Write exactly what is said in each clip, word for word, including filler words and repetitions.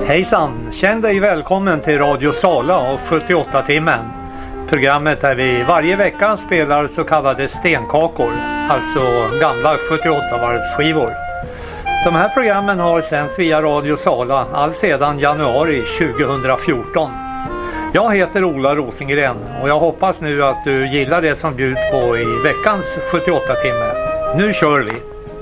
Hejsan, känn dig välkommen till Radio Sala och sjuttioåtta-timmen. Programmet där vi varje vecka spelar så kallade stenkakor, alltså gamla sjuttioåtta-varvsskivor. De här programmen har sänds via Radio Sala all sedan januari tjugohundrafjorton. Jag heter Ola Rosengren och jag hoppas nu att du gillar det som bjuds på i veckans sjuttioåtta-timme. Nu kör vi!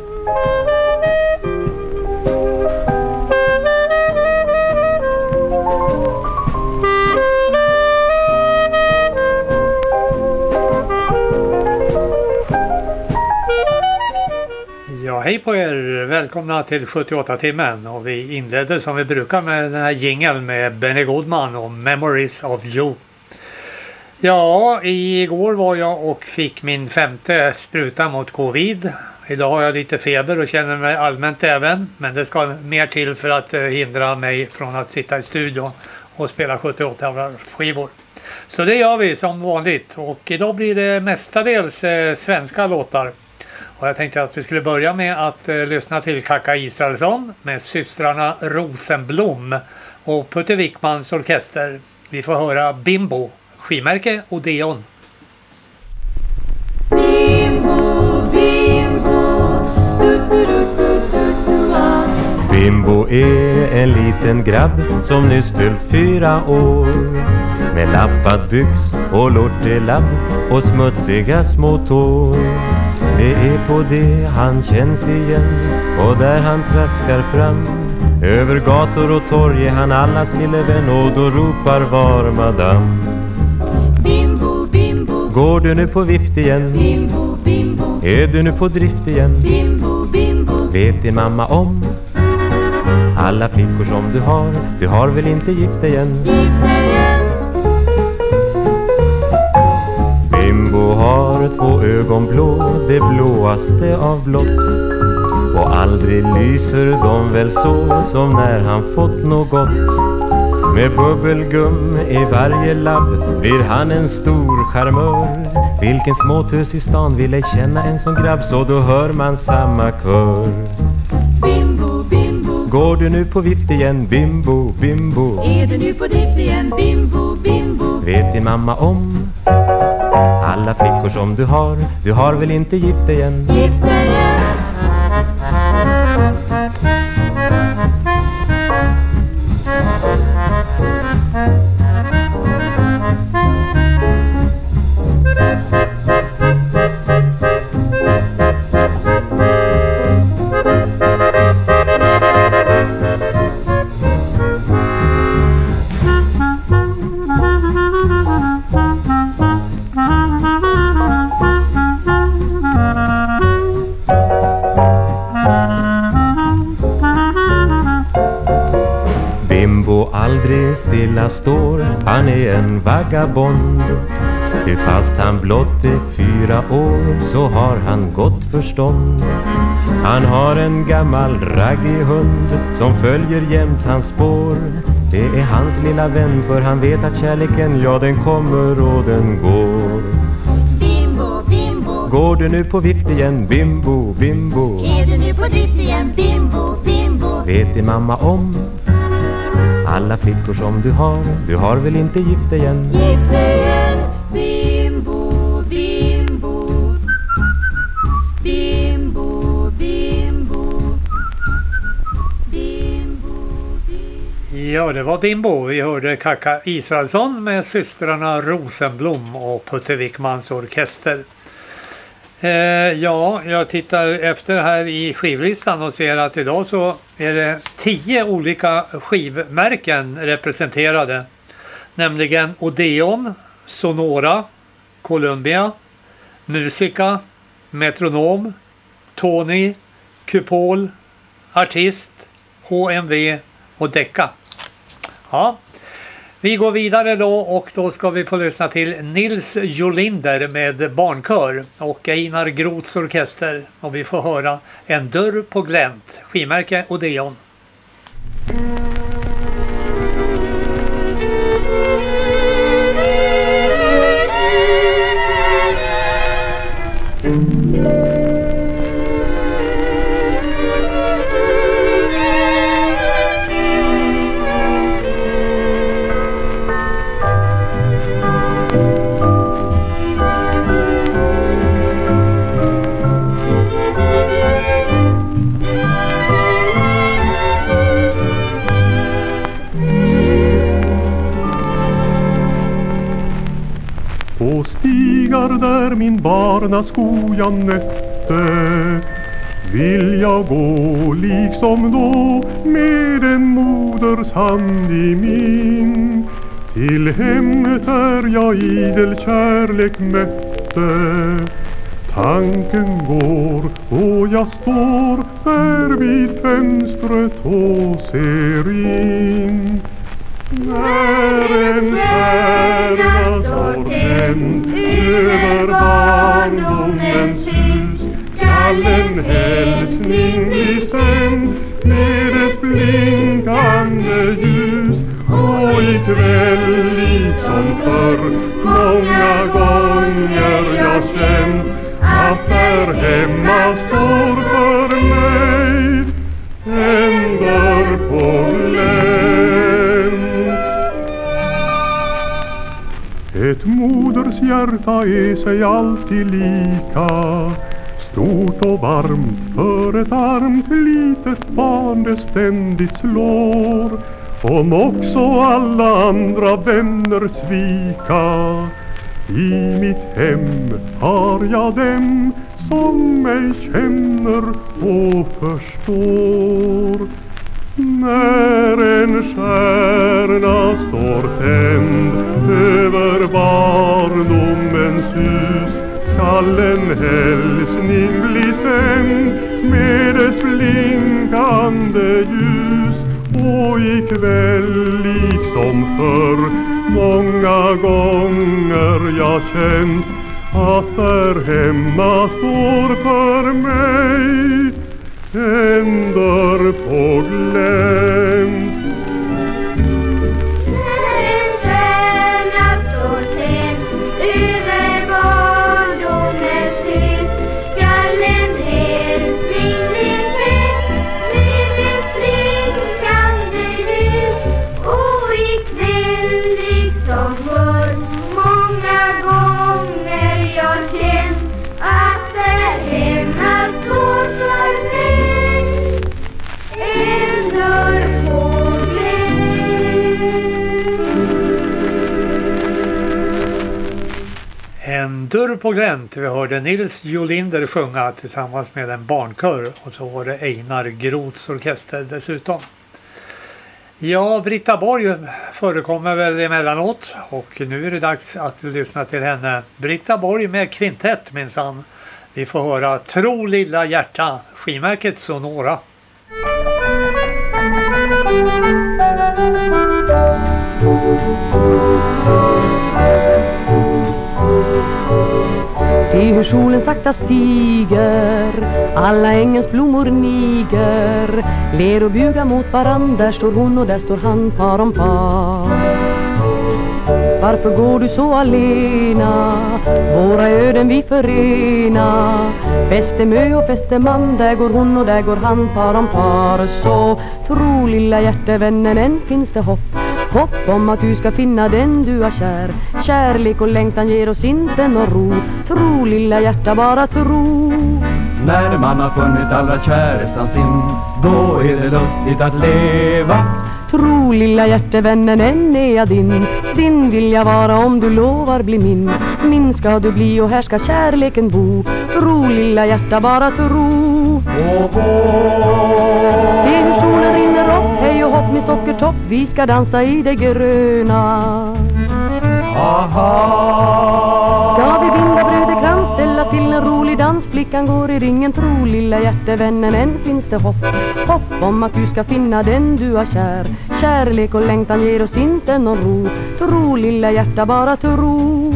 Ja, hej på er! Välkomna till sjuttioåtta-timmen och vi inledde som vi brukar med den här jingeln med Benny Goodman och Memories of You. Ja, igår var jag och fick min femte spruta mot covid. Idag har jag lite feber och känner mig allmänt även, men det ska mer till för att hindra mig från att sitta i studion och spela sjuttioåtta-skivor. Så det gör vi som vanligt och idag blir det mestadels eh, svenska låtar. Och jag tänkte att vi skulle börja med att eh, lyssna till Kaka Israelsson med systrarna Rosenblom och Putte Wickmans orkester. Vi får höra Bimbo, skimärke Odeon. Bimbo, bimbo, du, du, du, du, du, du, ah. Bimbo är en liten grabb som nyss fyllt fyra år. Med lappad byx och lortelabb och smutsiga små tår. Det är på det han känns igen och där han traskar fram. Över gator och torg är han allas lille vän och då ropar var madam. Bimbo, bimbo, går du nu på vift igen? Bimbo, bimbo, är du nu på drift igen? Bimbo, bimbo, vet din mamma om alla flickor som du har? Du har väl inte gift igen? Gift igen. Bimbo har två ögon blå, det blåaste av blått. Och aldrig lyser de väl så som när han fått något. Med bubbelgum i varje labb blir han en stor charmör. Vilken småtös i stan vill ej känna en som grabb, så då hör man samma kör. Bimbo, bimbo, går du nu på vift igen? Bimbo, bimbo, är du nu på drift igen? Bimbo, bimbo, vet din mamma om alla flickor som du har? Du har väl inte gift igen? gift igen. Aldrig stilla står, han är en vagabond. Ty fast han blott är fyra år så har han gott förstånd. Han har en gammal raggig hund som följer jämt hans spår. Det är hans lilla vän, för han vet att kärleken, ja, den kommer och den går. Bimbo, bimbo, går du nu på vift igen? Bimbo, bimbo, är du nu på drift igen? Bimbo, bimbo, vet din mamma om alla flickor som du har? Du har väl inte gift igen? gift igen. Bimbo, bimbo, bimbo, bimbo, bimbo, bimbo. Ja, det var Bimbo. Vi hörde Kaka Israelsson med systrarna Rosenblom och Putte Wickmans orkester. Eh, ja, jag tittar efter här i skivlistan och ser att idag så är det tio olika skivmärken representerade. Nämligen Odeon, Sonora, Columbia, Musica, Metronom, Tony, Kupol, Artist, H M V och Decca. Ja. Vi går vidare då och då ska vi få lyssna till Nils Jolinder med barnkör och Einar Groths orkester. Och vi får höra En dörr på glänt, skimärke Odeon. från barnasko jag nötte, vill jag gå liksom då med en moders hand i min. Till hemmet är jag idel kärlek mötte. Tanken går och jag står där vid fönstret och ser in. När en stjärna står tänd över barndomens hus, skall en hälsning bli sänd med dess blinkande ljus. Och ikväll liksom förr många gånger jag känt att där hemma står för mig en dörr på glänt. Ett moders hjärta är sig alltid lika stort och varmt för ett armt litet barn det ständigt slår. Om också alla andra vänner svika, i mitt hem har jag dem som mig känner och förstår. När en stjärna står tänd över barndomens hus, skall en hälsning bli sänd med dess blinkande ljus. Och ikväll liksom förr många gånger jag känt att där hemma står för mig en dörr på glänt. När en stjärna står tänd över barndomens hus, skall en hälsning bli sänd med dess blinkande ljus. Och ikväll liksom förr många gånger jag känt att där hemma står för mig en dörr på glänt. En dörr på glänt. Vi hörde Nils Jolinder sjunga tillsammans med en barnkör och så var det Einar Groths orkester dessutom. Ja, Britta Borg förekommer väl emellanåt och nu är det dags att lyssna till henne. Britta Borg med kvintett minsann. Vi får höra Tro lilla hjärta, skivmärket Sonora. Se hur solen sakta stiger, alla ängens blommor niger, ler och bugar mot varann, där står hon och där står han par om par. Varför går du så alena? Våra öden vi förena. Fästemö och fästeman, där går hon och där går han par om par. Så tro lilla hjärtevännen, än finns det hopp. Hopp om att du ska finna den du har kär. Kärlek och längtan ger oss inte någon ro. Tro lilla hjärta, bara tro. När man har funnit allra kärestan sin, då är det lustigt att leva. Tro lilla hjärtevännen, än är jag din. Din vill jag vara om du lovar bli min. Min ska du bli och här ska kärleken bo. Tro lilla hjärta, bara tro. Se hur solen rinner upp, hej och hopp med sockertopp. Vi ska dansa i det gröna. Aha. Ska vi binda brödekrans, ställa till en rolig dans. Flickan går i ringen, tro lilla hjärtevännen, än finns det hopp. Hopp om att du ska finna den du har kär. Kärlek och längtan ger oss inte någon ro. Tro lilla hjärta, bara tro.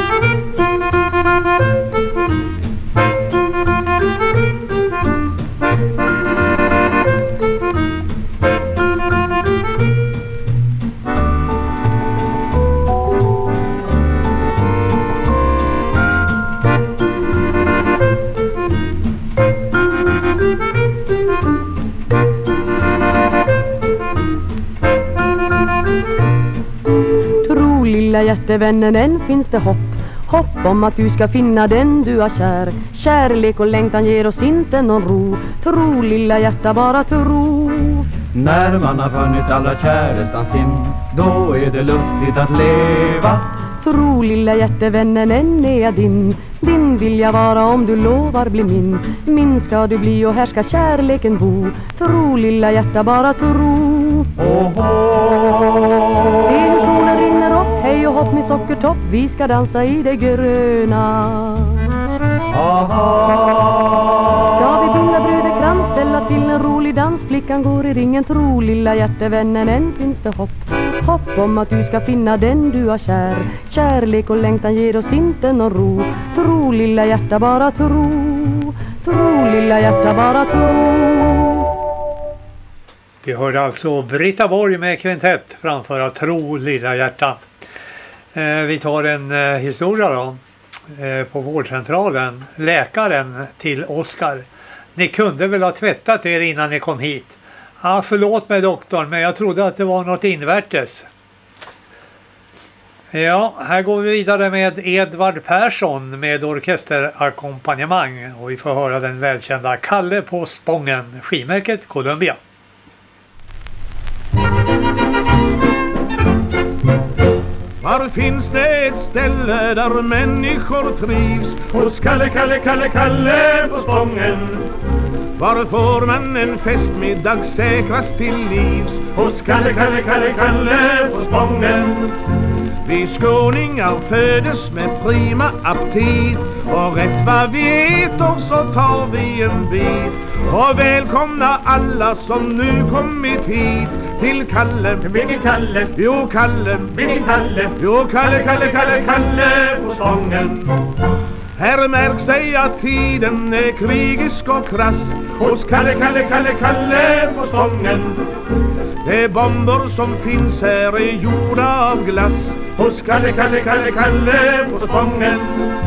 Lilla hjärtevännen, än finns det hopp. Hopp om att du ska finna den du har kär. Kärlek och längtan ger oss inte någon ro. Tro lilla hjärta, bara tro. När man har funnit allra kärestan sin, då är det lustigt att leva. Tro lilla hjärtevännen, än är jag din. Din vill jag vara om du lovar bli min. Min ska du bli och här ska kärleken bo. Tro lilla hjärta, bara tro. Oho. Se hur solen rinner upp, hej och hopp med sockertopp. Vi ska dansa i det gröna. Aha. Ska vi binda bröderkrans, ställa till en rolig dans. Flickan går i ringen, tro lilla hjärtevännen, än finns det hopp. Hopp om att du ska finna den du har kär. Kärlek och längtan ger oss inte någon ro. Tro lilla hjärta, bara tro. Tro lilla hjärta, bara tro. Vi hörde alltså Britta Borg med kvintett framföra Tro lilla hjärta. Eh, vi tar en eh, historia då. Eh, på vårdcentralen. Läkaren till Oskar. Ni kunde väl ha tvättat er innan ni kom hit? Ja, förlåt mig doktorn, men jag trodde att det var något invärtes. Ja, här går vi vidare med Edvard Persson med orkesterakkompanjemang. Och vi får höra den välkända Kalle på Spången, skivmärket Columbia. Var finns det ett ställe där människor trivs? Hos Kalle, Kalle, Kalle, Kalle på Spången. Var får man en festmiddag säkrast till livs? Hos Kalle, Kalle, Kalle, Kalle på Spången. Vi skåningar födes med prima aptit, och rätt vad vi äter så tar vi en bit. Och välkomna alla som nu kommit hit till Kalle. Vilken Kalle? Jo, Kalle. Vilken Kalle? Jo, Kalle, Kalle, Kalle, Kalle på Spången. Här märks sig att tiden är krigisk och krass. Hos Kalle, Kalle, Kalle, Kalle på Spången. De bomber som finns här är gjorda av glass. Hos Kalle, Kalle, Kalle, Kalle på Spången.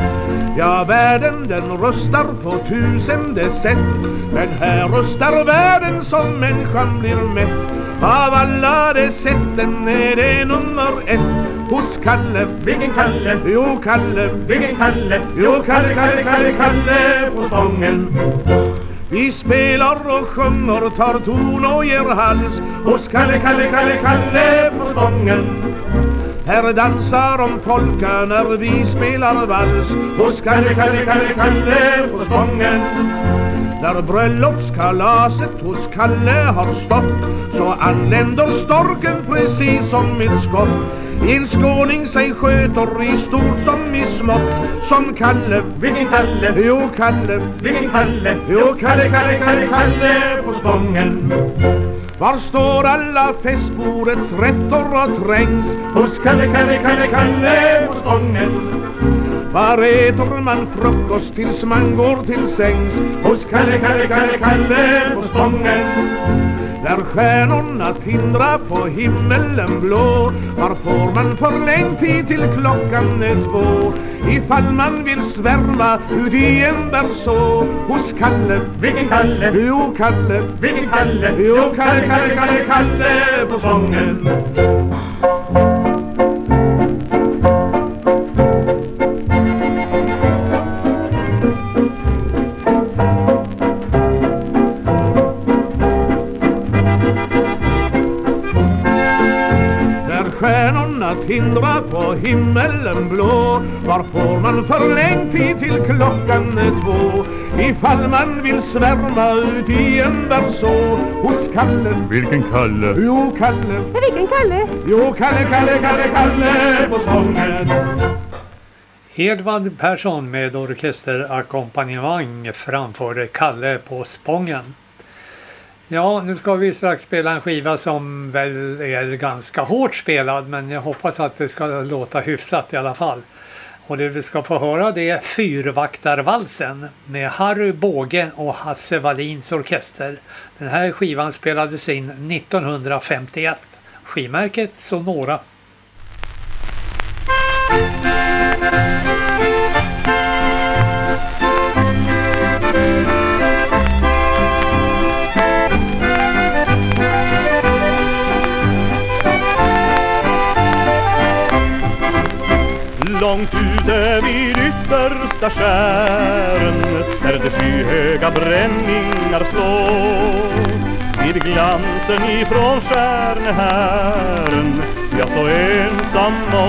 Ja, världen den röstar på tusende sätt, men här röstar världen som människan blir mätt. Av alla de sätten är det nummer ett. Hos Kalle. Vilken Kalle? Jo, Kalle. Vilken Kalle? Jo, Kalle, Kalle, Kalle, Kalle på Spången. Vi spelar och sjunger, tar ton och ger hals. Hos Kalle, Kalle, Kalle, Kalle på Spången. Här dansar de polka när vi spelar vals. Hos Kalle, Kalle, Kalle, Kalle på Spången. När bröllopskalaset hos Kalle har stått, så anländer storken precis som ett skott. En skåning sig sköter i stort som i smått, som Kalle. Vilken Kalle? Jo, Kalle. Vilken Kalle? Jo, Kalle, Kalle, Kalle, Kalle på Spången. Var står alla festbordets rätter och trängs? Hos Kalle, Kalle, Kalle, Kalle på Spången. Var äter man frukost tills man går till sängs? Hos Kalle, Kalle, Kalle, Kalle på Spången. Där stjärnorna tindrar på himmelen blå, var får man förlängd tid till klockan är två? Ifall man vill svärma ut i en berså. Hos Kalle. Vilken Kalle? Jo, Kalle. Vilken Kalle? Jo, Kalle, Kalle, Kalle, Kalle på Spången. Stjärnorna tindrar på himmelen blå, var får man förlängd tid till klockan är två? Ifall man vill svärma ut i en berså. Hos Kalle. Vilken Kalle? Jo, Kalle. Vilken Kalle? Jo, Kalle, Kalle, Kalle, Kalle på Spången. Edvard Persson med orkesterakkompanjemang framförde Kalle på Spången. Ja, nu ska vi strax spela en skiva som väl är ganska hårt spelad, men jag hoppas att det ska låta hyfsat i alla fall. Och det vi ska få höra det är Fyrvaktarvalsen med Harry Båge och Hasse Wallins orkester. Den här skivan spelades in nittonhundrafemtioett. Skivmärket Sonora. Långt ute vid yttersta skären, där de skyhöga bränningar slår, vid glansen ifrån stjärnehären, jag så ensam och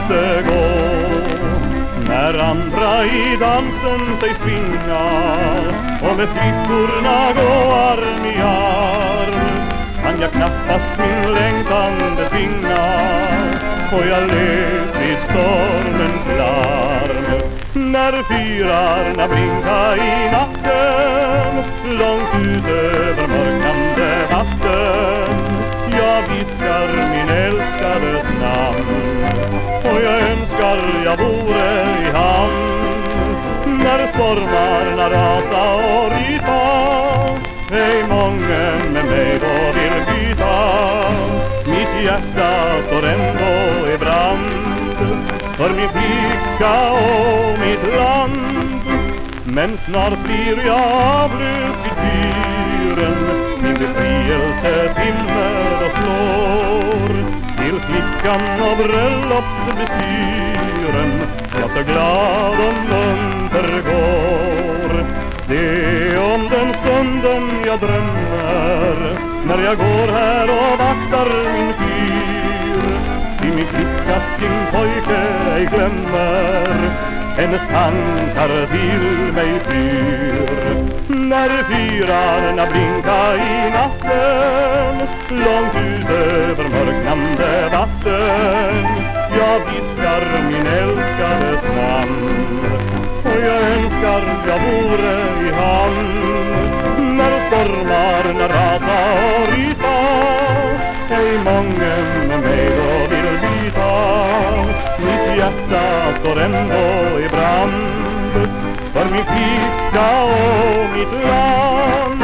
måste gå. När andra i dansen sig svingar och med flickorna gå arm i arm, kan jag knappast min längtan betvinga, och jag lever i stormens larm. När fyrarna blinka i natten, långt ut över mörknande vatten, jag viskar min älskades namn, och jag önskar jag vore i hamn. När stormarna rasa och ryta, ej mången med mig då vill byta. Mitt hjärta står ändå i brand för min flicka och mitt land. Men snart blir jag avlöst i fyren, min befrielse timmer och slår till flickan och bröllopsbestyren. Jag så glad om munter går. Det om den stunden jag drömmer, när jag går här och vaktar min fyr. Till min flicka sin pojke ej glömmer, hennes tankar till mig flyr. När fyrarna blinka i natten, långt ut över mörknande vatten, jag viskar min älskades namn, och jag önskar jag vore i hamn. När stormarna rasa och ryta, ej mången med mig då vill byta. Mitt hjärta står ändå i brand för min flicka och mitt land.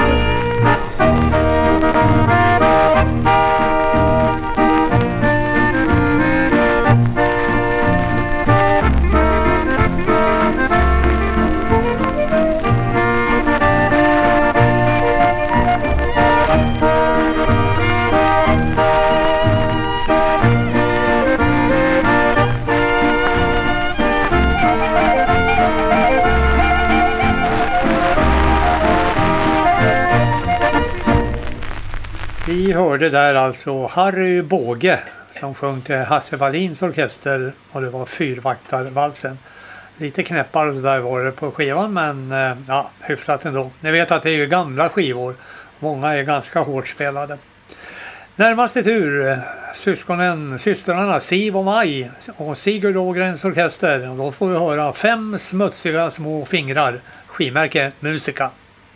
Vi hörde där alltså Harry Båge som sjöng till Hasse Wallins orkester, och det var Fyrvaktarvalsen. Lite knäppar så där var det på skivan, men ja, hyfsat ändå. Ni vet att det är ju gamla skivor. Många är ganska hårt spelade. Närmaste tur, syskonen, systrarna Siv och Maj och Sigurd Ågrens orkester. Och då får vi höra Fem smutsiga små fingrar, skivmärke Musica.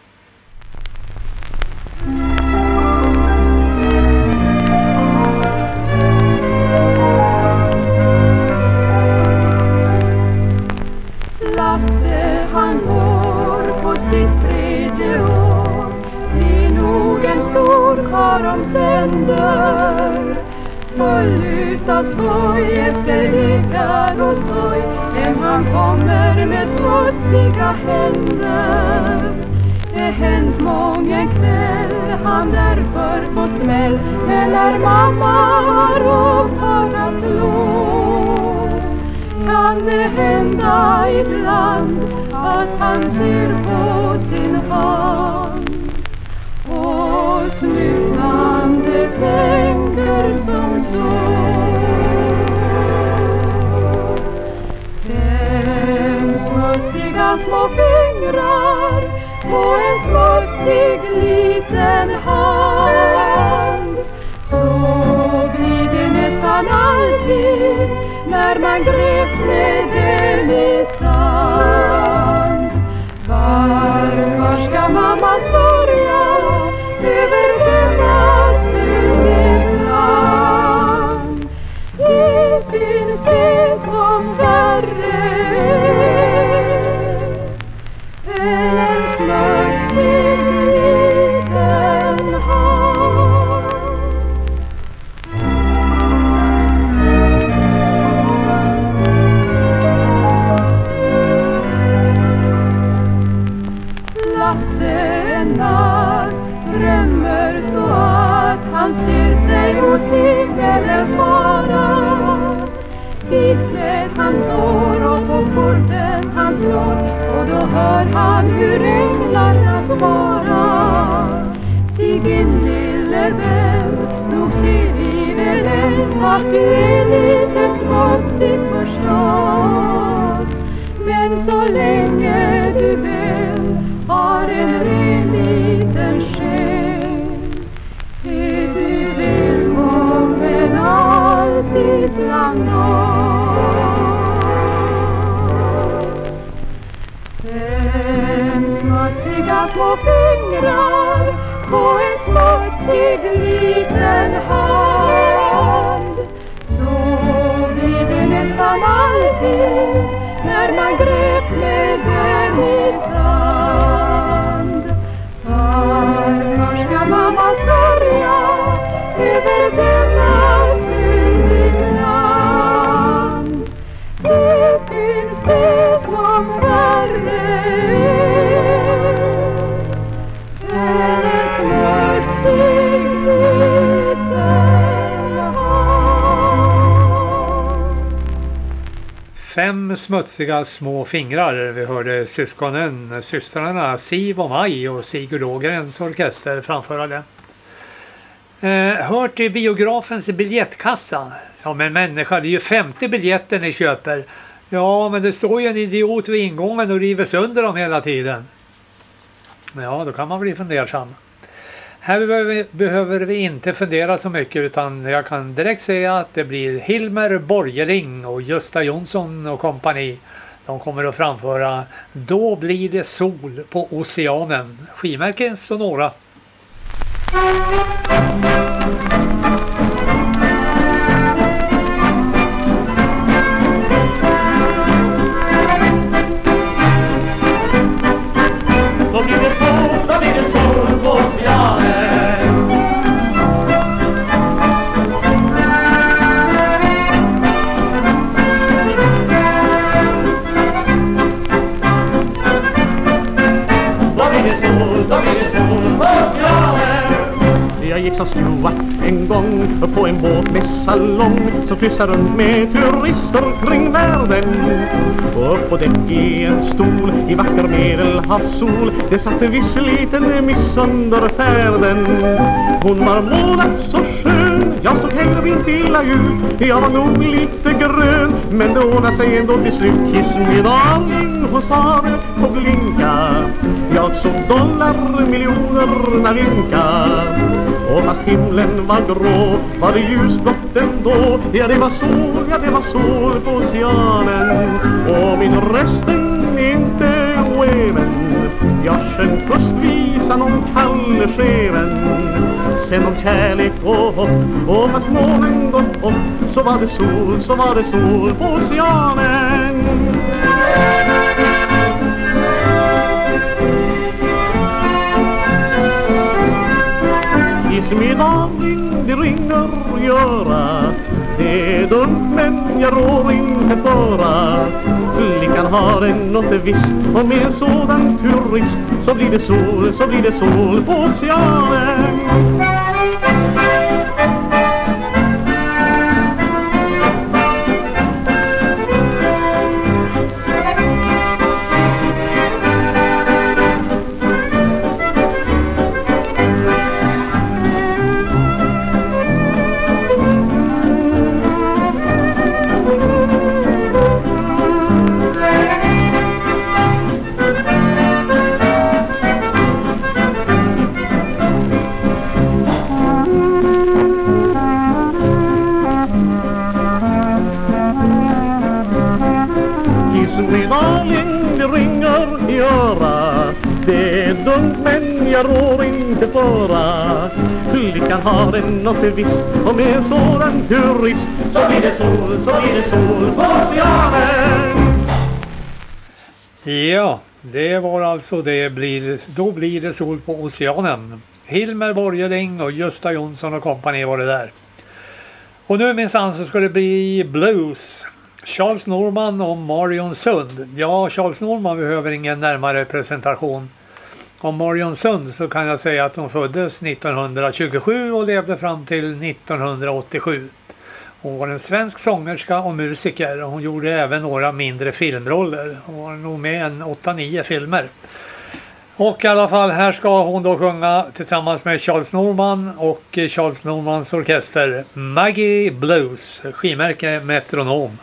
Lasse han går på sitt tredje år, det är nog en stor karl om sänder, full utav skoj efter lekar och stoj, hem han kommer med smutsiga händer. Det hänt många kväll han därför fått smäll, men när mamma ropar att slå, kan det hända ibland att han ser på sin hand och slutande tänker som så: fem smutsiga små fingrar på en smutsig liten hand. Så blir det nästan alltid när man grävt med dem i sand. Varför ska mamma sörja över denna syndebland? Det finns det som värre än en smutsig liten hand. Lasse en natt drömmer så att han ser sig mot himmelen fara. Hitler han står och på porten han slår, och då hör han hur änglarna svarar: stig in lille vän, nog ser vi väl än att du är lite små. smutsigt förstås. Men så länge du väl har en ren liten själ, är du välkommen alltid bland oss. Fem smutsiga små fingrar på en smutsig liten hand, så blir det nästan alltid när man grep med dem i sand. Varför ska mamma sörja över denna syndigland? Det finns det som värre är en smutsig liten hand. Fem smutsiga små fingrar. Vi hörde syskonen, systrarna Siv och Maj och Sigurd Ågrens orkester framföra det. Eh, hört i biografens biljettkassa. Ja men människa, det är ju femtio biljetter ni köper. Ja men det står ju en idiot vid ingången och river sönder dem hela tiden. Ja då kan man bli fundersam. Här behöver vi, behöver vi inte fundera så mycket, utan jag kan direkt säga att det blir Hilmer Borgeling och Gösta Jonsson och kompani. De kommer att framföra Då blir det sol på oceanen. Skivmärke Sonora. Då blir det sol, då blir det sol på oceanen. Då blir det sol, då blir det sol på oceanen. Jag gick som steward en gång på en båt med salong som kryssar runt med turister kring världen. Och upp på däck i en stol i vacker medelhavssol, det satt en viss liten miss under färden. Hon var målat så skön, jag såg heller inte illa ut, jag var nog lite grön, men det ordnade sig ändå till slut. Kiss me darling, hon sa det och blinka, jag såg dollar miljonerna vinka. Och fast himlen var grå var det ljusblått ändå. Ja det var sol, ja det var sol på oceanen. Och min rösten är inte oäven, jag sjöng först visan om Kalle Scheven, sen om kärlek och hopp. Och fast månen gått upp så var det sol, så var det sol på oceanen. Kiss me darling, det ringer i örat, det är dumt men jag rår inte för att flickan har en något visst, och med en sådan turist så blir det sol, så blir det sol på oceanen. Det är dumt men jag rår inte för att flickan har en något visst, och med en sådan turist så blir det sol, så blir det sol på oceanen. Ja, det var alltså det blir, då blir det sol på oceanen. Hilmer Borgeling och Gösta Jonsson och kompani var det där. Och nu minsann så ska det bli blues. Charles Norman och Marion Sund. Ja, Charles Norman behöver ingen närmare presentation. Om Marion Sund så kan jag säga att hon föddes nittonhundratjugosju och levde fram till nittonhundraåttiosju. Hon var en svensk sångerska och musiker, och hon gjorde även några mindre filmroller. Hon var nog med en åtta nio filmer. Och i alla fall här ska hon då sjunga tillsammans med Charles Norman och Charles Normans orkester Maggie Blues, skivmärke Metronom.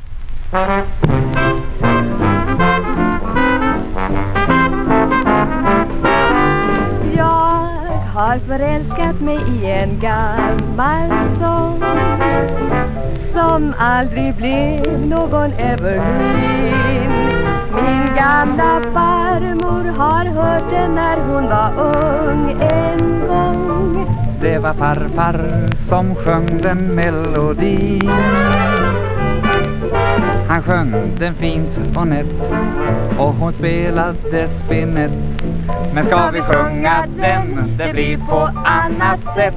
Jag har förälskat mig i en gammal sång som aldrig blev någon evergreen. Min gamla farmor har hört den när hon var ung en gång. Det var farfar som sjöng den melodin. Han sjöng den fint och nätt och hon spelade spinnet. Men ska vi sjunga den, det blir på annat sätt.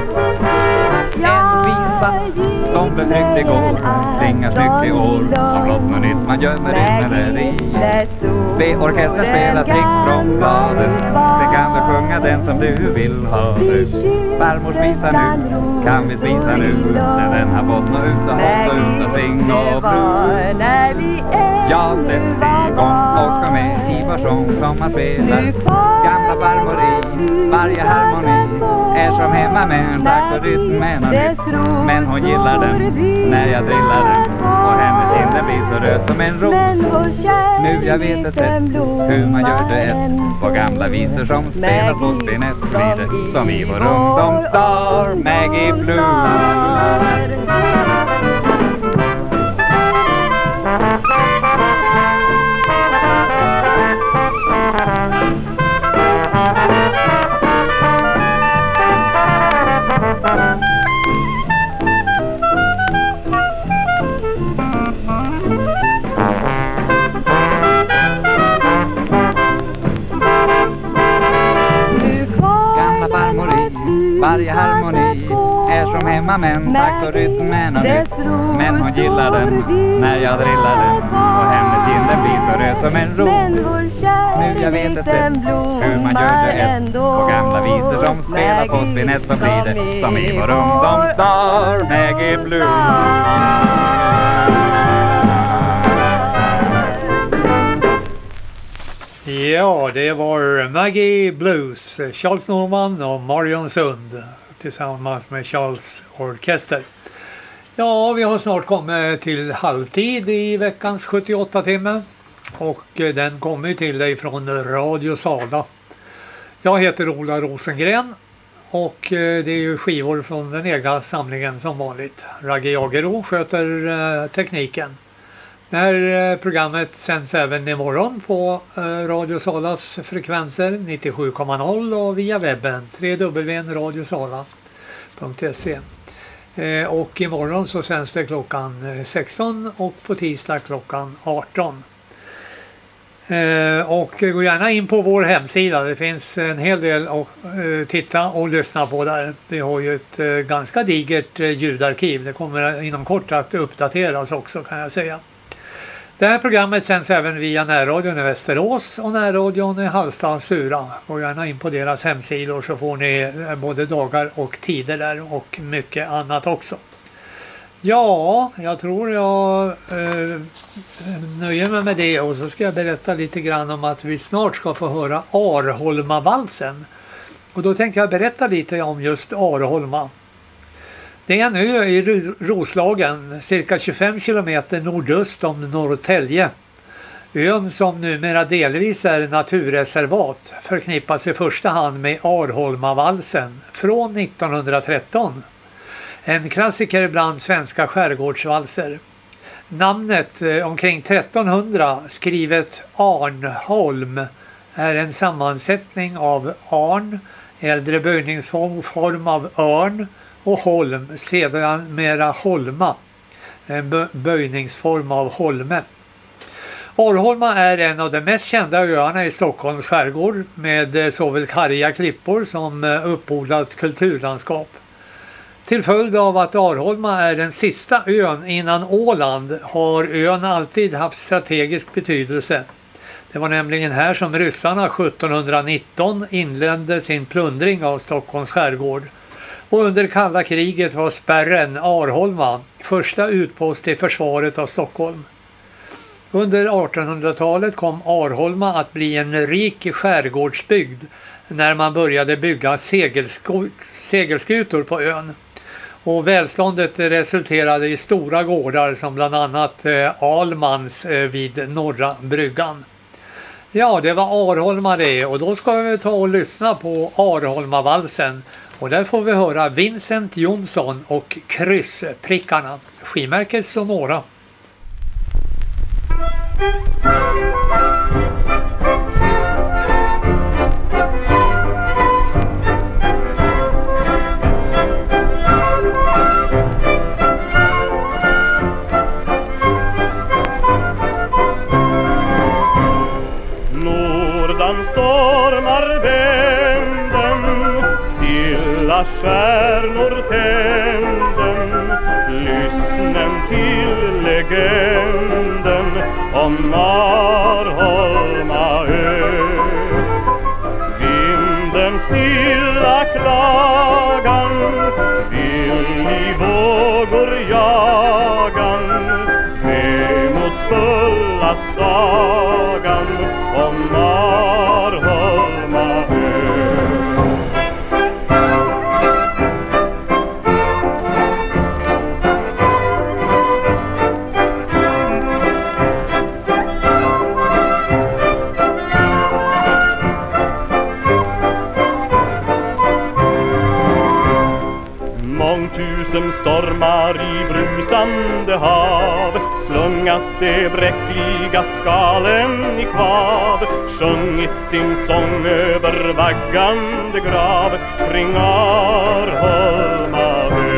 En visa som blev tryckt igår klingar snyggt i år. Om blott något nytt man gömmer in eller i. Be orkestern spela strikt från bladen. Sen kan du sjunga den som du vill ha nu. Farmors visa nu, kan vi visa nu. När den har fått nå ut och hoppa ut och sving och bro. Jag sätter igång och kom med i var sång som man spelar. Gamla farmor i varje harmoni är som hemma med en takt och rytmen och nytt. Men hon gillar den när jag drillar den och hennes kinder blir så röd som en ros. Nu jag vet ett sätt hur man gör det ett på gamla visor som spelas på spinett. Blir det som i vår ungdomsdag Maggie Blues. Varje harmoni är som hemma med en takt och rytmen och nytt. Men hon gillar den när jag drillar den och hennes kinder blir så röd som en ros. Nu jag vet ett sätt hur man gör det ett på gamla visor som spelar på spinett. Så blir det som i vår ungdomsdag Maggie Blues. Ja, det var Maggie Blues, Charles Norman och Marion Sund tillsammans med Charles orkester. Ja, vi har snart kommit till halvtid i veckans sjuttioåtta timme och den kommer till dig från Radio Sala. Jag heter Ola Rosengren och det är ju skivor från den egna samlingen som vanligt. Ragge Jagero sköter tekniken. Det här programmet sänds även imorgon på Radio Salas frekvenser nittiosju komma noll och via webben w w w punkt radiosala punkt se. Och imorgon så sänds det klockan sexton och på tisdag klockan arton. Och gå gärna in på vår hemsida, det finns en hel del att titta och lyssna på där. Vi har ju ett ganska digert ljudarkiv, det kommer inom kort att uppdateras också kan jag säga. Det här programmet sänds även via närradion i Västerås och närradion i Hallsta Sura. Gå gärna in på deras hemsidor så får ni både dagar och tider där och mycket annat också. Ja, jag tror jag eh, nöjer mig med det och så ska jag berätta lite grann om att vi snart ska få höra Arholmavalsen. Och då tänkte jag berätta lite om just Arholma. Det är en ö i Roslagen, cirka tjugofem kilometer nordöst om Norrtälje. Ön som numera delvis är naturreservat förknippas i första hand med Arholmavalsen från nittonhundratretton. En klassiker bland svenska skärgårdsvalser. Namnet omkring trettonhundra skrivet Arnholm är en sammansättning av Arn, äldre böjningsform av Örn, och Holm, sedan mera Holma, en böjningsform av Holme. Arholma är en av de mest kända öarna i Stockholms skärgård med såväl karga klippor som uppodlat kulturlandskap. Till följd av att Arholma är den sista ön innan Åland har ön alltid haft strategisk betydelse. Det var nämligen här som ryssarna sjuttonhundranitton inledde sin plundring av Stockholms skärgård. Och under kalla kriget var spärren Arholma första utpost i försvaret av Stockholm. Under artonhundratalet kom Arholma att bli en rik skärgårdsbygd när man började bygga segelsko- segelskutor på ön. Och välståndet resulterade i stora gårdar som bland annat eh, Almans eh, vid norra bryggan. Ja, det var Arholma det, och då ska vi ta och lyssna på Arholmavalsen. Och där får vi höra Vincent Jonsson och Kryssprickarna, skimärket Sonora. Nordan stormar vänden, stilla stjärnor tänden, lyssnen till legenden om Arholma ö. Vinden stilla klagan, vill i vågor jagan, vemodsfulla sagan om Arholma ö. Mångtusen stormar i brusande hav slungat de bräckliga skalen i kvav, sjungit sin sång över vaggande grav kring Arholma ö.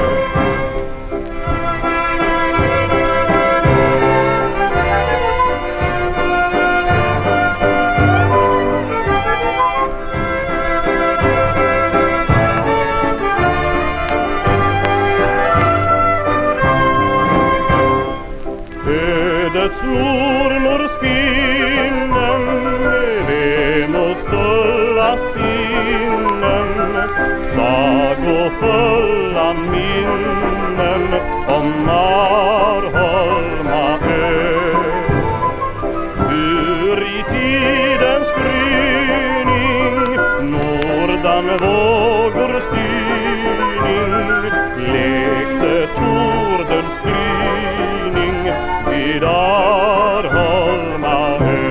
Ödets mormor spinnen, vemodsfulla sinnen, sagofulla minnen om Arholma ö. Ur i tidens gryning, nordan vågor styrning, lekte tordens gryning vid Arholma ö.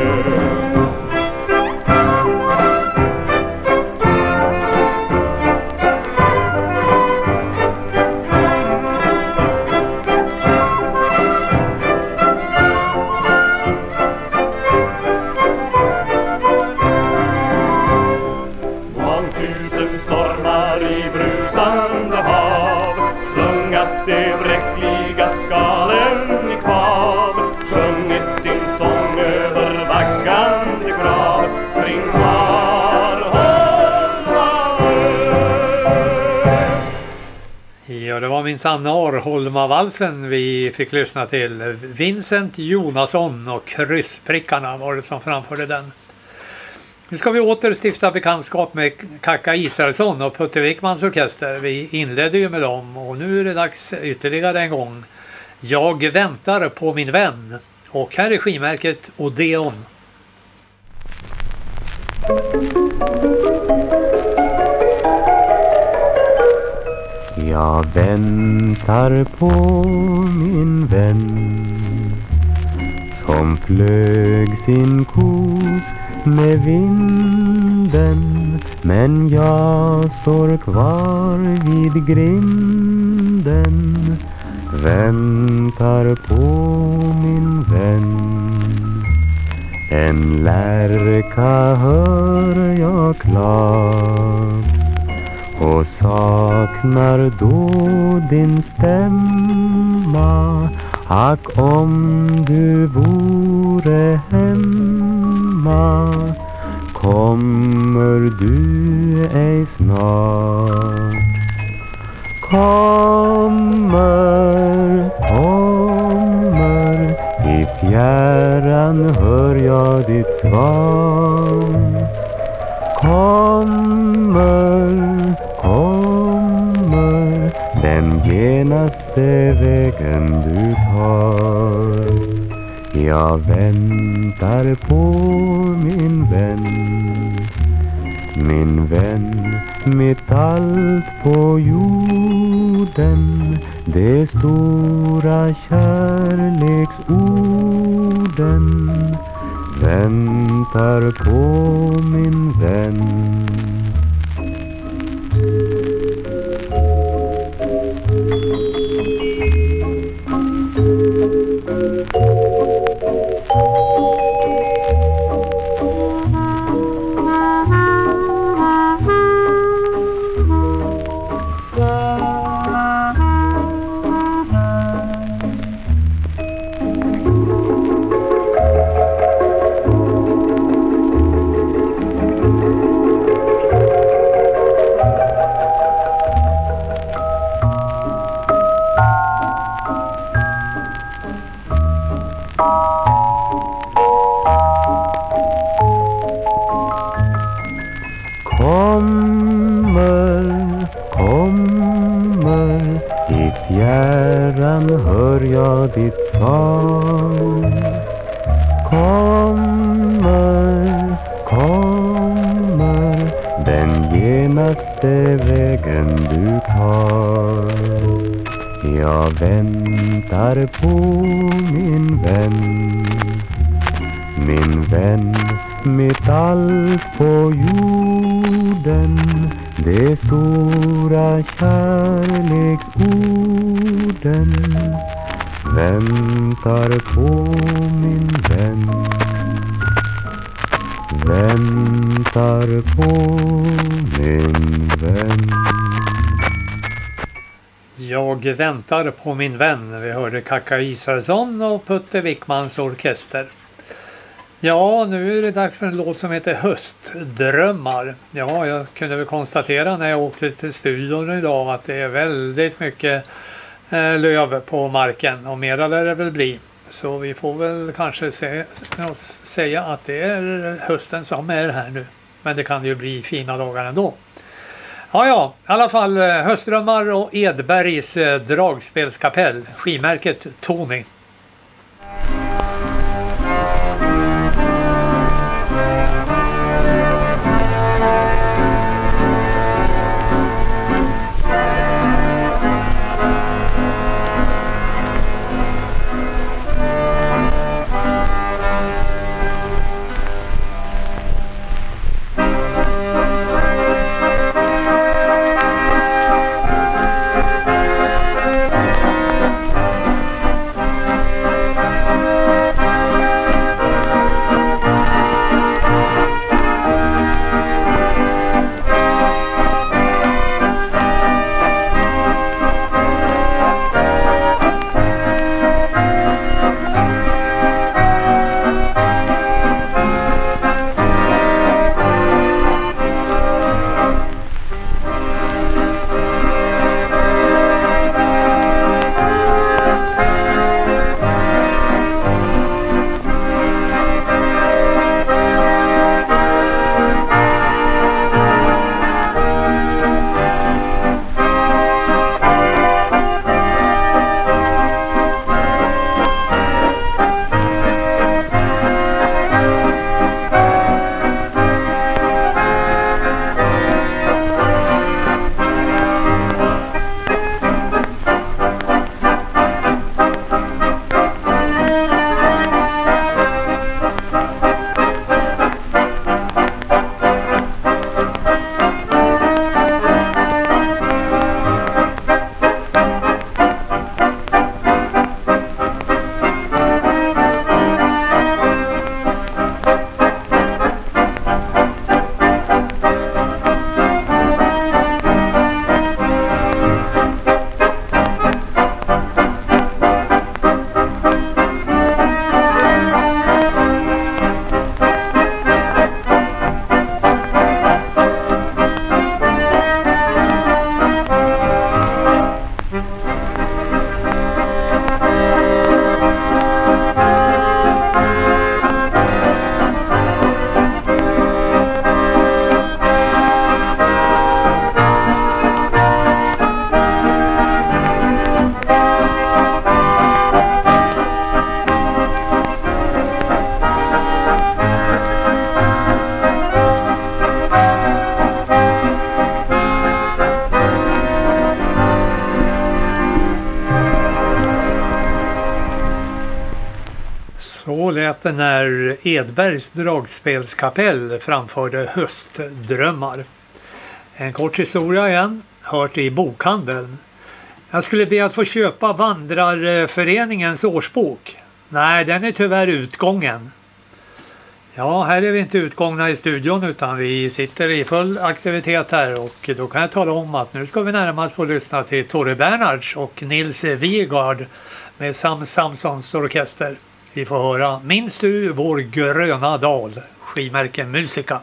Mångtusen stormar i brusande hav slungat de bräckliga skalen i kvav, sjungit sin sång över vaggande grav kring Arholma ö. Ja, det var minsann Arholmavalsen vi fick lyssna till. Vincent Jonasson och Kryssprickarna var det som framförde den. Nu ska vi åter stifta bekantskap med Kaka Israelsson och Putte Wickmans orkester. Vi inledde ju med dem och nu är det dags ytterligare en gång. Jag väntar på min vän. Och här är skimärket Odeon. Jag väntar på min vän som flög sin kos med vinden, men jag står kvar vid grinden, väntar på min vän. En lärka hör jag klart och saknar då din stämma. Ack, om du vore hemma, kommer du ej snart? Kommer, kommer, i fjärran hör jag ditt svar. Kommer, kommer, den genaste vägen du tar. Jag väntar på min vän, min vän, mitt allt på jorden, de stora kärleksorden, väntar på min vän. Kommer, kommer, i fjärran hör jag ditt svar. Kommer, kommer, den genaste vägen du tar. Jag väntar på min vän, min vän, mitt allt på jorden, de stora kärleksorden, väntar på min vän, väntar på min vän. Jag väntar på min vän. Vi hörde Kaka Israelsson och Putte Wickmans orkester. Ja, nu är det dags för en låt som heter Höstdrömmar. Ja, jag kunde väl konstatera när jag åkte till studion idag att det är väldigt mycket eh, löv på marken och mera lär det väl bli. Så vi får väl kanske se, säga att det är hösten som är här nu. Men det kan ju bli fina dagar ändå. Ja, ja, i alla fall Höstdrömmar och Edbergs eh, dragspelskapell, skimärket Tony. Så lät det när Edbergs dragspelskapell framförde Höstdrömmar. En kort historia igen, hört i bokhandeln. Jag skulle be att få köpa Vandrarföreningens årsbok. Nej, den är tyvärr utgången. Ja, här är vi inte utgångna i studion utan vi sitter i full aktivitet här och då kan jag tala om att nu ska vi närmast få lyssna till Tore Bernhards och Nils Wigard med Sam Samsons orkester. Vi får höra Minns du vår gröna dal, skivmärken Musica.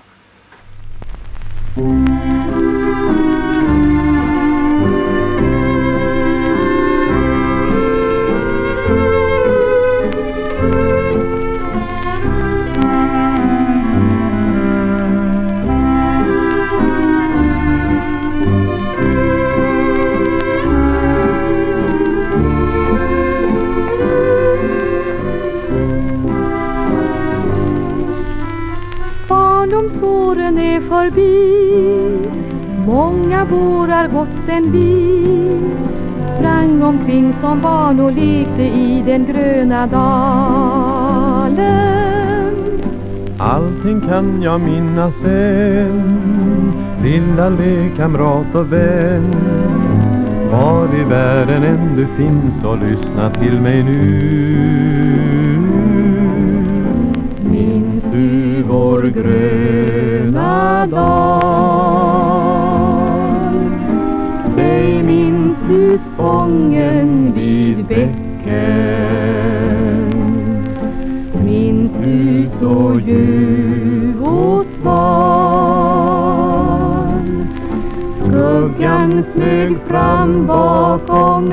Barndomsåren är förbi, många vårar gått sen vi sprang omkring som barn och lekte i den gröna dalen. Allting kan jag minnas än, lilla lekkamrat och vän. Var i världen än du finns och lyssna till mig nu. Minns du vår gröna dal? Säg, minns du spången vid bäcken? Minns du så ljuv och sval? Skuggan smög fram bakom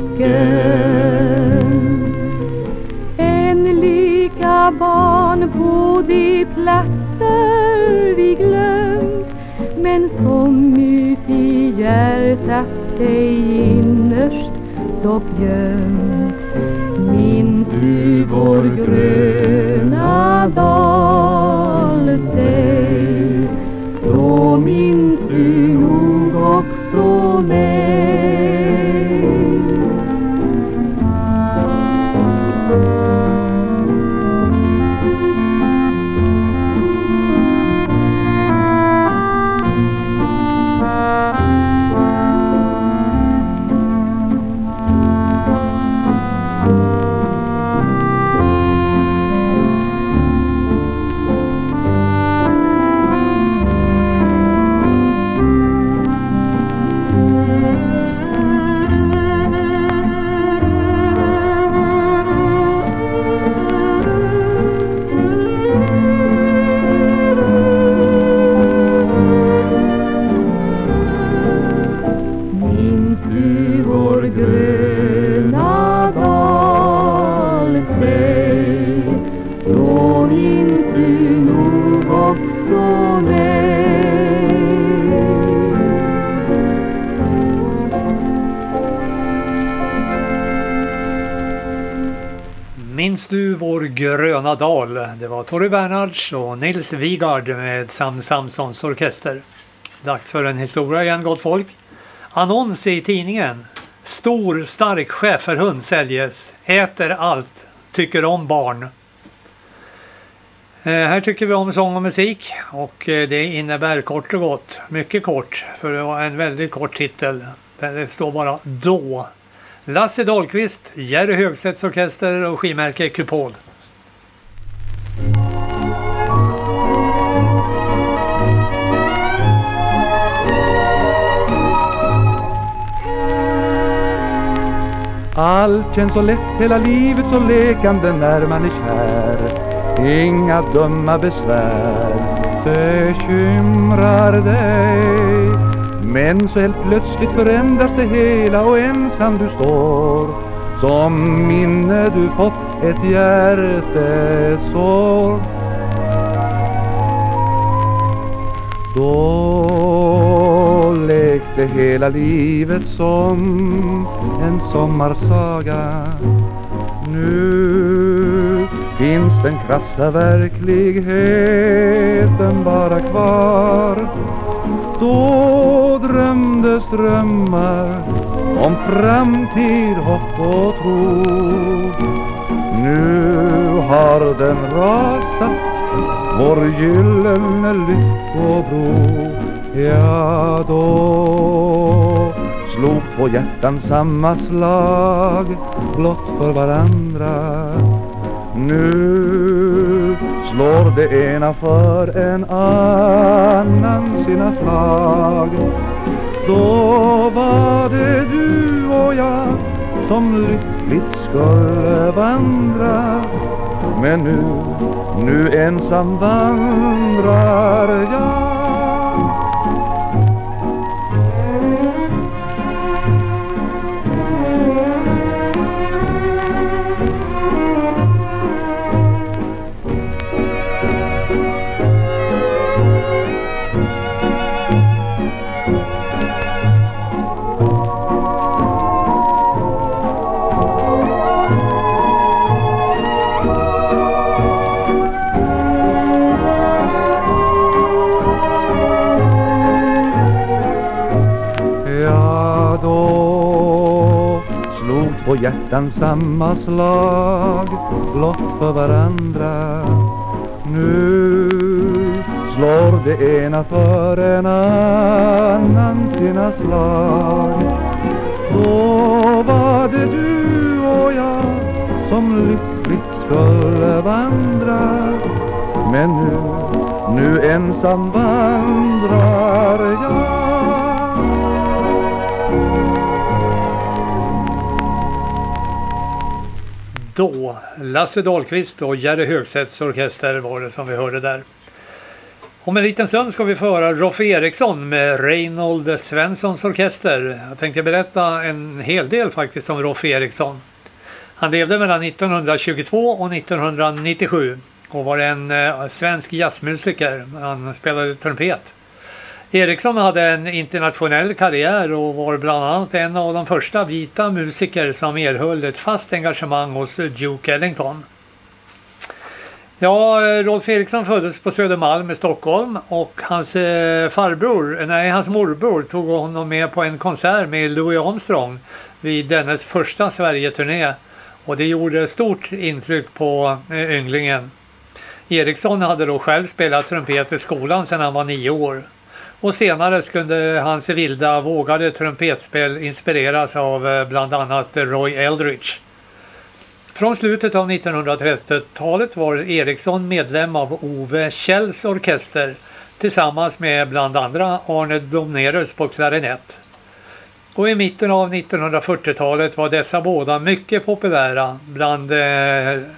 häcken. En lika barn på de platser vi glömt, men som ut i hjärtat sig innerst dock gömt. Minns du vår gröna dal, säg, då minns du nog också mig. Minns du vår gröna dal? Det var Tore Bernhards och Nils Wigard med Sam Samsons orkester. Dags för en historia igen, gott folk. Annons i tidningen. Stor, stark schäferhund säljes. Äter allt. Tycker om barn. Eh, här tycker vi om sång och musik. Och eh, det innebär kort och gott. Mycket kort. För det var en väldigt kort titel. Det står bara då. Lasse Dahlqvist, Jerry Högstedts orkester och skivmärke Kupol. Allt känns så lätt, hela livet så lekande när man är kär. Inga dumma besvär bekymrar dig. Men så helt plötsligt förändras det hela och ensam du står. Som minne du fått ett hjärtesår. Då lekte hela livet som en sommarsaga. Nu finns den krassa verkligheten bara kvar. Då drömdes drömmar om framtid, hopp och tro. Nu har den rasat, vår gyllene lyckobro. Ja, då slog två hjärtan samma slag, blott för varandra. Nu slår det ena för en annan sina slag. Då var det du och jag som lyckligt skulle vandra. Men nu, nu ensam vandrar jag. Och hjärtan samma slag, blott för varandra. Nu slår det ena för en annan sina slag. Då var det du och jag som lyckligt skulle vandra. Men nu, nu ensam vandrar jag. Då, Lasse Dahlqvist och Jerry Högsätts orkester var det som vi hörde där. Om en liten stund ska vi föra Roffe Eriksson med Reinhold Svenssons orkester. Jag tänkte berätta en hel del faktiskt om Roffe Eriksson. Han levde mellan nittonhundratjugotvå och nittonhundranittiosju och var en eh, svensk jazzmusiker. Han spelade trumpet. Eriksson hade en internationell karriär och var bland annat en av de första vita musiker som erhöll ett fast engagemang hos Duke Ellington. Ja, Rolf Eriksson föddes på Södermalm i Stockholm och hans eh, farbror, nej hans morbror tog honom med på en konsert med Louis Armstrong vid dennes första Sverige-turné och det gjorde stort intryck på eh, ynglingen. Eriksson hade då själv spelat trumpet i skolan sedan han var nio år. Och senare skulle hans vilda vågade trumpetspel inspireras av bland annat Roy Eldridge. Från slutet av nittonhundratrettiotalet var Eriksson medlem av Ove Kjells orkester tillsammans med bland andra Arne Domnerus på klarinett. Och i mitten av nittonhundrafyrtiotalet var dessa båda mycket populära bland, eh, eh,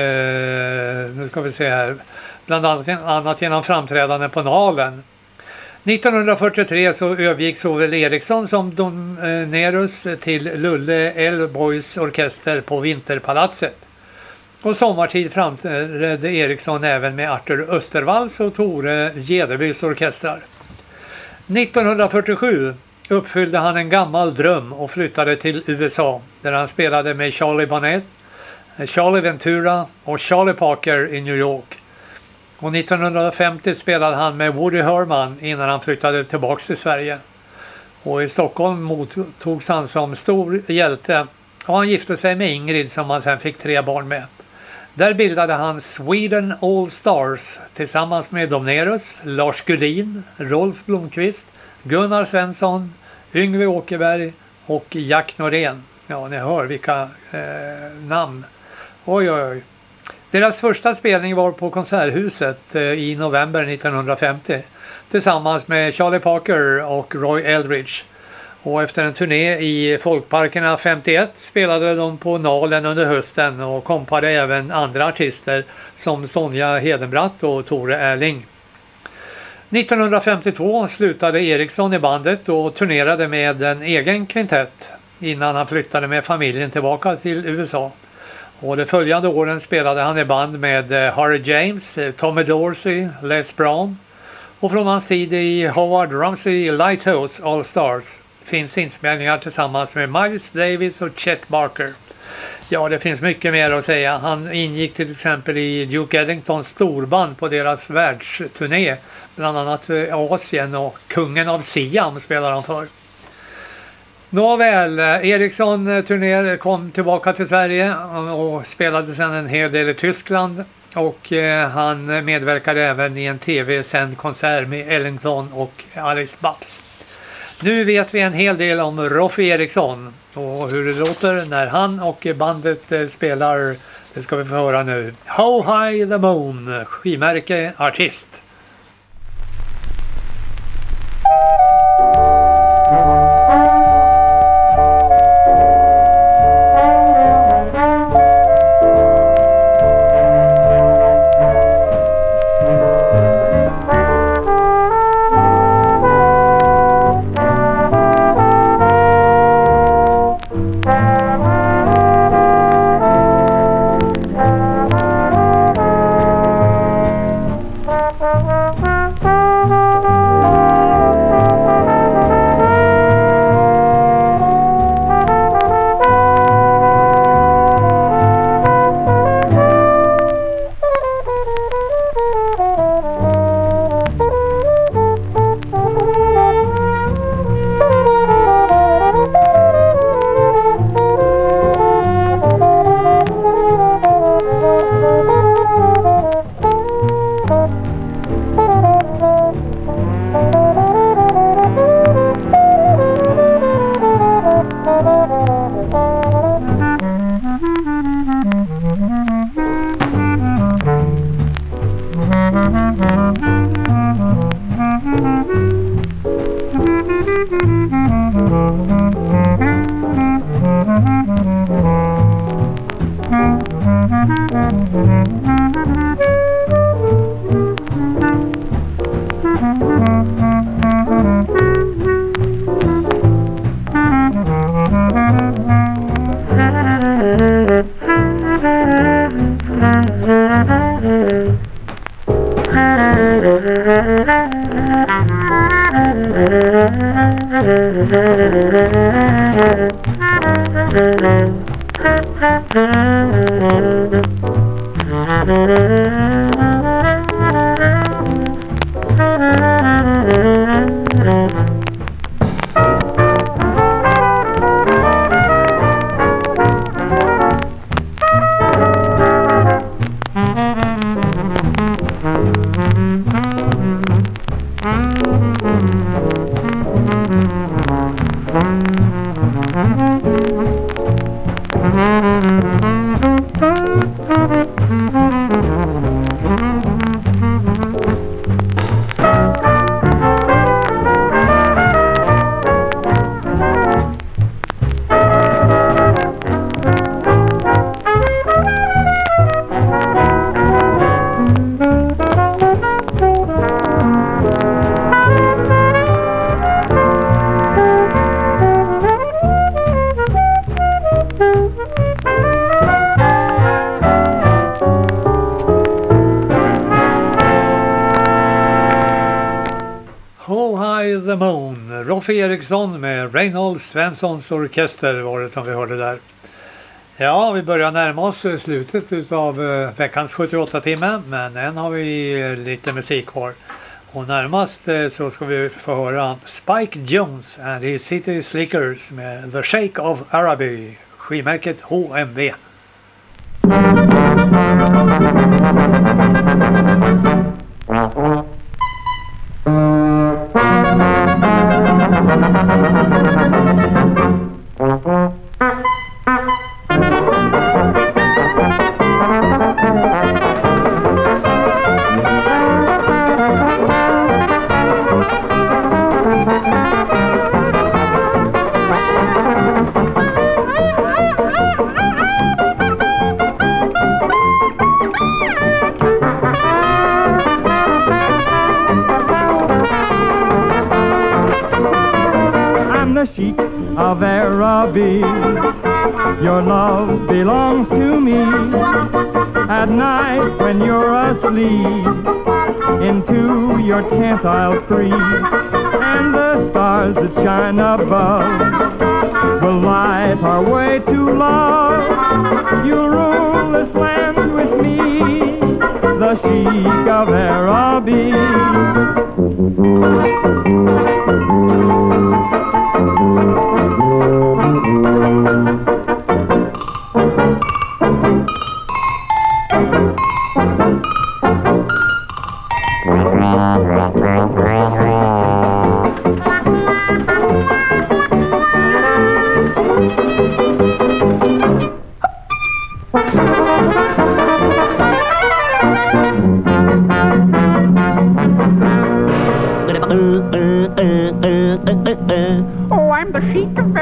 nu ska vi se här, bland annat genom framträdande på Nalen. nittonhundrafyrtiotre så övergick såväl Eriksson som Domnerus till Lulle Elboys orkester på Vinterpalatset. Och sommartid framträdde Eriksson även med Arthur Östervalls och Tore Gedebys orkestrar. nittonhundrafyrtiosju uppfyllde han en gammal dröm och flyttade till U S A där han spelade med Charlie Barnett, Charlie Ventura och Charlie Parker i New York. Och nittonhundrafemtio spelade han med Woody Herman innan han flyttade tillbaka till Sverige. Och i Stockholm mottogs han som stor hjälte och han gifte sig med Ingrid som han sen fick tre barn med. Där bildade han Sweden All Stars tillsammans med Domnerus, Lars Gullin, Rolf Blomqvist, Gunnar Svensson, Yngve Åkerberg och Jack Norén. Ja, ni hör vilka eh, namn. Oj, oj, oj. Deras första spelning var på Konserthuset eh, i november nittonhundrafemtio tillsammans med Charlie Parker och Roy Eldridge. Och efter en turné i Folkparkerna femtioett spelade de på Nalen under hösten och kompade även andra artister som Sonja Hedenbratt och Tore Erling. nittonhundrafemtiotvå slutade Eriksson i bandet och turnerade med en egen kvintett innan han flyttade med familjen tillbaka till U S A. Och de följande åren spelade han i band med Harry James, Tommy Dorsey, Les Brown. Och från hans tid i Howard Ramsey Lighthouse All Stars finns inspelningar tillsammans med Miles Davis och Chet Barker. Ja, det finns mycket mer att säga. Han ingick till exempel i Duke Ellingtons storband på deras världsturné. Bland annat Asien och kungen av Siam spelar han för. Nåväl, Eriksson turner kom tillbaka till Sverige och spelade sedan en hel del i Tyskland. Och eh, han medverkade även i en tv-sänd konsert med Ellington och Alice Babs. Nu vet vi en hel del om Roffe Eriksson och hur det låter när han och bandet eh, spelar. Det ska vi få höra nu. How High the Moon, skivmärke, artist. Roffe Eriksson med Reinhold Svenssons orkester var det som vi hörde där. Ja, vi börjar närma oss slutet av veckans sjuttioåtta timme, men än har vi lite musik kvar. Och närmast så ska vi få höra Spike Jones and his City Slickers med The Shake of Araby, skivmärket H M V. Of Araby, your love belongs to me. At night when you're asleep, into your tent I'll creep, and the stars that shine above will light our way to love. You'll rule this land with me, the Sheik of Araby.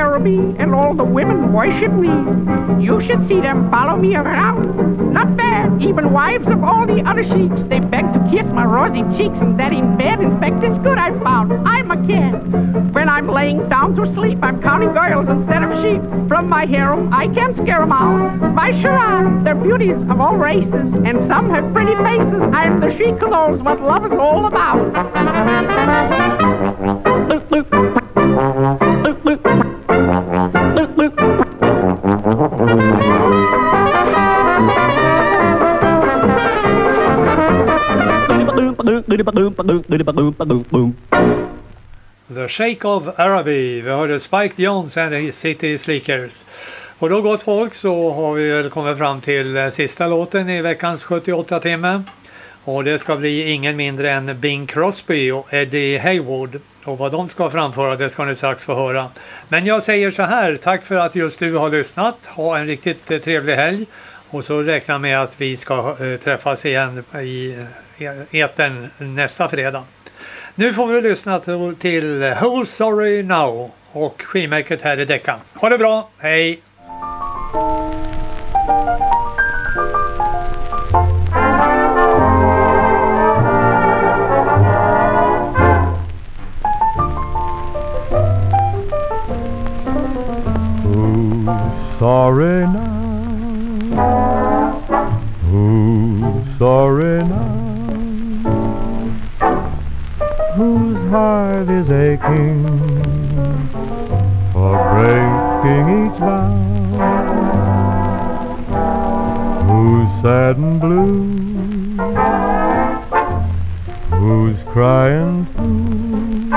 Araby, and all the women worship me. You should see them follow me around. Not bad, even wives of all the other sheiks. They beg to kiss my rosy cheeks, and that in bed, in fact, it's good I found. I'm a cat. When I'm laying down to sleep, I'm counting girls instead of sheep. From my harem, I can't scare them out. By Sharon, they're beauties of all races, and some have pretty faces. I'm the sheik who knows what love is all about. The Sheikh of Araby. Vi hörde Spike Jones and his City Slickers. Och då, gott folk, så har vi väl kommit fram till sista låten i veckans sjuttioåtta timme. Och det ska bli ingen mindre än Bing Crosby och Eddie Hayward. Och vad de ska framföra, det ska ni strax få höra. Men jag säger så här, tack för att just du har lyssnat. Ha en riktigt eh, trevlig helg. Och så räknar med att vi ska eh, träffas igen i eh, etern nästa fredag. Nu får vi lyssna till, till Who's Sorry Now och skivmärket här i Decca. Ha det bra, hej! Sorry now, who's sorry now, whose heart is aching for breaking each vow, who's sad and blue, who's crying too,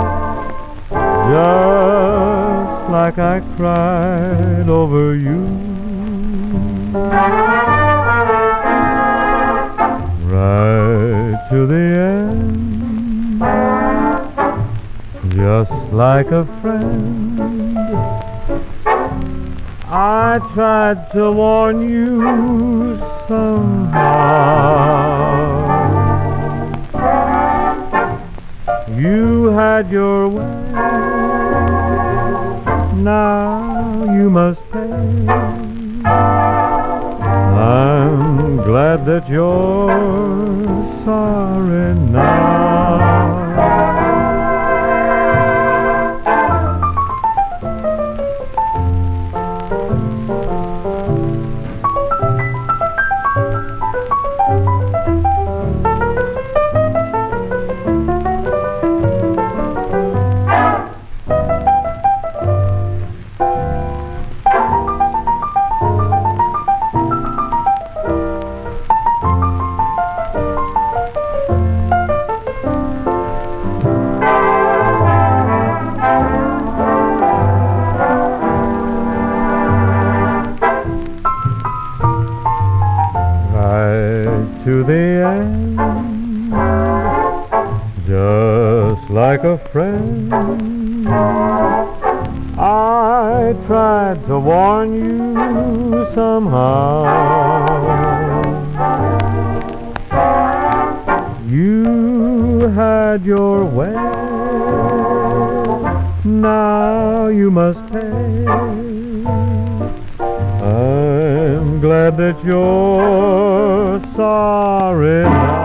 just like I cried over you. Right to the end, just like a friend, I tried to warn you somehow. You had your way, now you must pay. I'm glad that you're sorry now. To the end, just like a friend, I tried to warn you somehow. You had your way, now you must pay. I'm glad that you're sorry now.